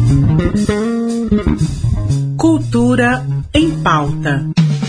Cultura em Pauta.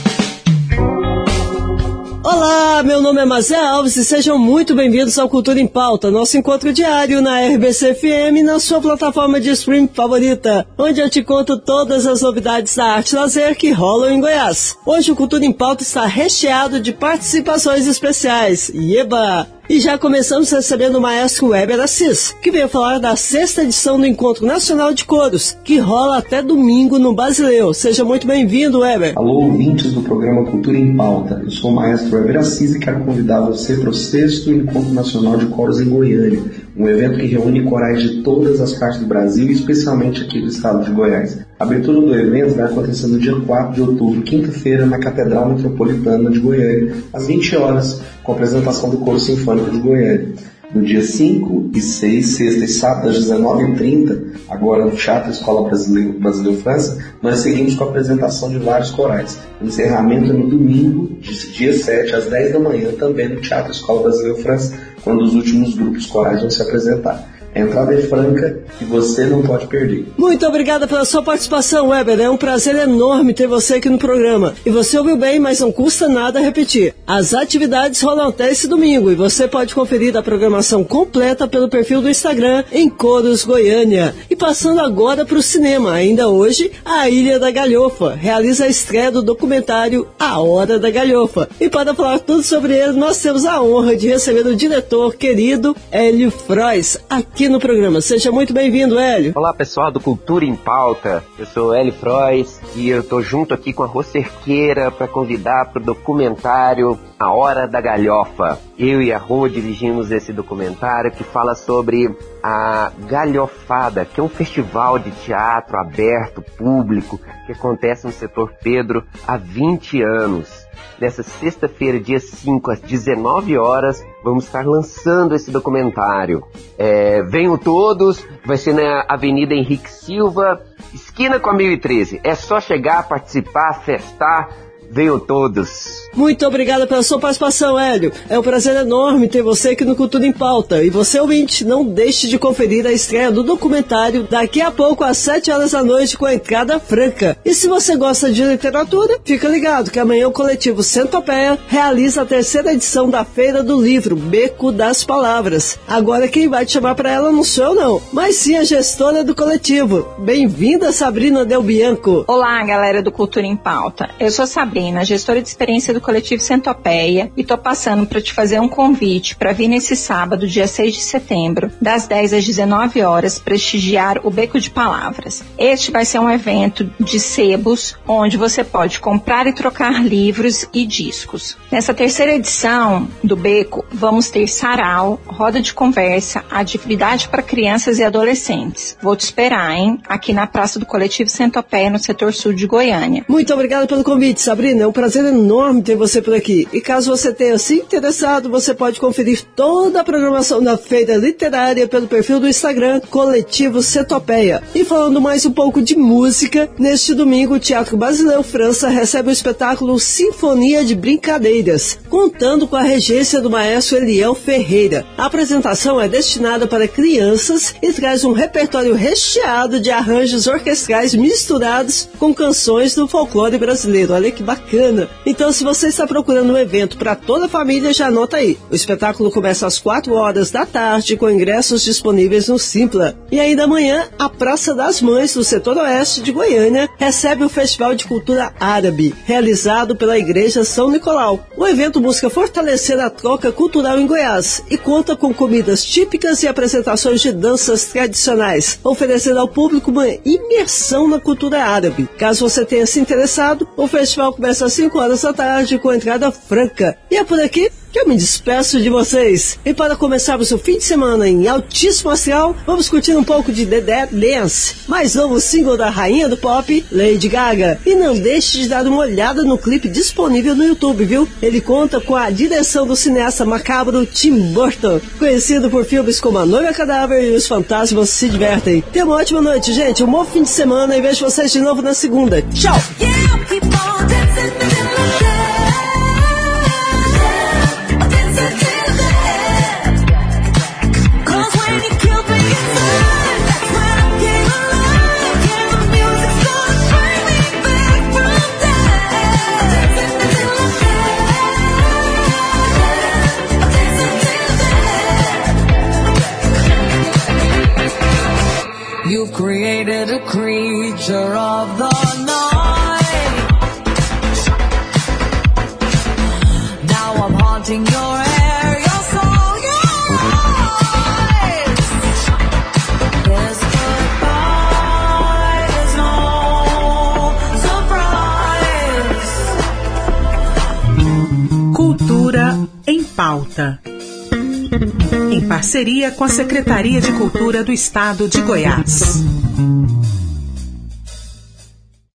Olá, meu nome é Mazé Alves e sejam muito bem-vindos ao Cultura em Pauta, nosso encontro diário na RBC FM, na sua plataforma de streaming favorita, onde eu te conto todas as novidades da arte e lazer que rolam em Goiás. Hoje o Cultura em Pauta está recheado de participações especiais. Eba! E já começamos recebendo o maestro Weber Assis, que veio falar da 6ª edição do Encontro Nacional de Coros, que rola até domingo no Basileu. Seja muito bem-vindo, Weber. Alô, ouvintes do programa Cultura em Pauta. Eu sou o maestro Weber Assis e quero convidar você para o 6º Encontro Nacional de Coros em Goiânia, um evento que reúne corais de todas as partes do Brasil, especialmente aqui do estado de Goiás. A abertura do evento vai acontecer no dia 4 de outubro, quinta-feira, na Catedral Metropolitana de Goiânia, às 20 horas, com a apresentação do Coro Sinfônico de Goiânia. No dia 5 e 6, sexta e sábado, às 19h30, agora no Teatro Escola Brasileiro França, nós seguimos com a apresentação de vários corais. O encerramento é no domingo, dia 7, às 10 da manhã, também no Teatro Escola Brasileiro França, quando os últimos grupos corais vão se apresentar. A entrada é franca e você não pode perder. Muito obrigada pela sua participação, Weber. É um prazer enorme ter você aqui no programa. E você ouviu bem, mas não custa nada repetir. As atividades rolam até esse domingo e você pode conferir a programação completa pelo perfil do Instagram em Coros Goiânia. E passando agora para o cinema, ainda hoje, a Ilha da Galhofa realiza a estreia do documentário A Hora da Galhofa. E para falar tudo sobre ele, nós temos a honra de receber o diretor querido Hélio Frois aqui no programa. Seja muito bem-vindo, Hélio. Olá, pessoal do Cultura em Pauta. Eu sou Hélio Frois e eu tô junto aqui com a Rô Cerqueira para convidar para o documentário A Hora da Galhofa. Eu e a Rô dirigimos esse documentário que fala sobre a Galhofada, que é um festival de teatro aberto, público, que acontece no Setor Pedro há 20 anos. Nessa sexta-feira, dia 5, às 19 horas, vamos estar lançando esse documentário. Venham todos, vai ser na Avenida Henrique Silva, esquina com a 1013. É só chegar, participar, festar. Venham todos. Muito obrigada pela sua participação, Hélio. É um prazer enorme ter você aqui no Cultura em Pauta. E você, ouvinte, não deixe de conferir a estreia do documentário daqui a pouco às 7 horas da noite com a entrada franca. E se você gosta de literatura, fica ligado que amanhã o coletivo Centopeia realiza a 3ª edição da Feira do Livro, Beco das Palavras. Agora quem vai te chamar para ela não sou eu não, mas sim a gestora do coletivo. Bem-vinda, Sabrina Del Bianco. Olá, galera do Cultura em Pauta. Eu sou Sabrina, gestora de experiência do coletivo Centopeia, e tô passando para te fazer um convite para vir nesse sábado, dia 6 de setembro, das 10 às 19 horas, prestigiar o Beco de Palavras. Este vai ser um evento de sebos, onde você pode comprar e trocar livros e discos. Nessa 3ª edição do Beco, vamos ter sarau, roda de conversa, atividade para crianças e adolescentes. Vou te esperar, hein? Aqui na Praça do Coletivo Centopeia, no setor sul de Goiânia. Muito obrigada pelo convite, Sabrina. É um prazer enorme ter você por aqui. E caso você tenha se interessado, você pode conferir toda a programação da Feira Literária pelo perfil do Instagram Coletivo Centopeia. E falando mais um pouco de música, neste domingo o Teatro Brasileiro França recebe o espetáculo Sinfonia de Brincadeiras, contando com a regência do maestro Eliel Ferreira. A apresentação é destinada para crianças e traz um repertório recheado de arranjos orquestrais misturados com canções do folclore brasileiro. Olha que bacana! Então, se você está procurando um evento para toda a família, já anota aí. O espetáculo começa às 4 horas da tarde, com ingressos disponíveis no Simpla. E ainda amanhã, a Praça das Mães, do setor oeste de Goiânia, recebe o Festival de Cultura Árabe, realizado pela Igreja São Nicolau. O evento busca fortalecer a troca cultural em Goiás e conta com comidas típicas e apresentações de danças tradicionais, oferecendo ao público uma imersão na cultura árabe. Caso você tenha se interessado, o festival começa às 5 horas da tarde com entrada franca. E é por aqui que eu me despeço de vocês. E para começarmos o fim de semana em altíssimo astral, vamos curtir um pouco de The Dead Dance, mais novo single da rainha do pop, Lady Gaga. E não deixe de dar uma olhada no clipe disponível no YouTube, viu? Ele conta com a direção do cineasta macabro Tim Burton, conhecido por filmes como A Noiva Cadáver e Os Fantasmas Se Divertem. Tenha uma ótima noite, gente, um bom fim de semana e vejo vocês de novo na segunda. Tchau! Cause when you kill me inside, that's when I came alive. You created a creature of the night. Now I'm haunting your hair, your soul, your eyes. This goodbye is no surprise. Cultura em Pauta. Em parceria com a Secretaria de Cultura do Estado de Goiás.